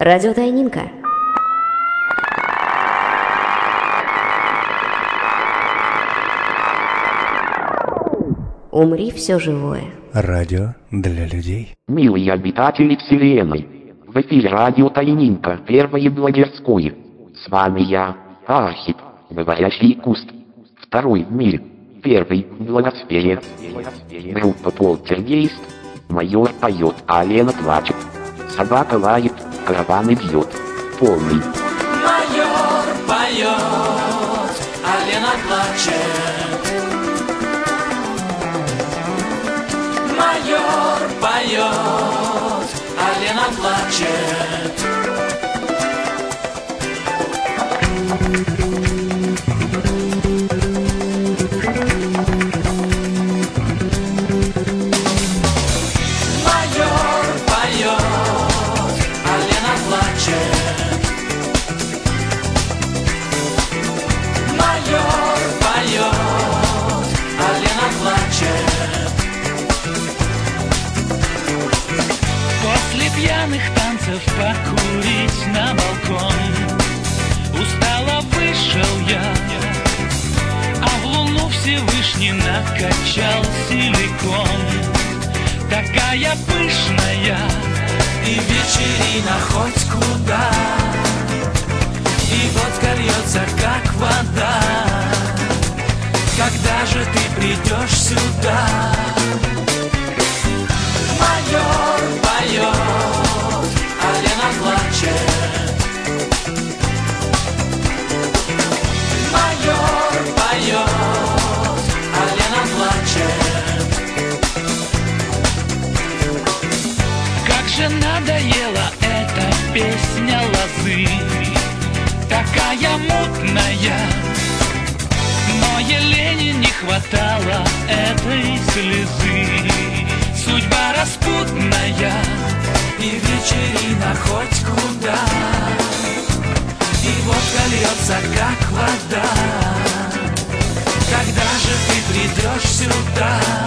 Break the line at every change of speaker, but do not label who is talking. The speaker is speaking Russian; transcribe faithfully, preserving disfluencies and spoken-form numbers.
Радио Тайнинка. Умри, все живое.
Радио для людей.
Милые обитатели Вселенной, в эфире радио Тайнинка, первое блогерское. С вами я, Архип, говорящий куст. Второй в мире, первый в блогосфере. Группа Полтергейст. Майор поет, а Лена плачет. Собака лает, караваны бьет. Полный.
Майор поет, а Лена плачет. Майор поет, а Лена плачет. Майор поет, а Лена плачет. Майор поет, а Лена плачет. После пьяных танцев покурить на балкон. Устало вышел я, а в луну Всевышний накачал силикон. Такая пышная, и вечерина хоть куда. И водка льется, как вода. Когда же ты придешь сюда? Майор поет, а Лена плачет. Майор поет, а Лена плачет. Как же надоела эта песня лозы, такая мутная. Но Елене не хватало этой слезы. Судьба распутная, и вечерина хоть куда. И водка льется, как вода. Когда же ты придешь сюда?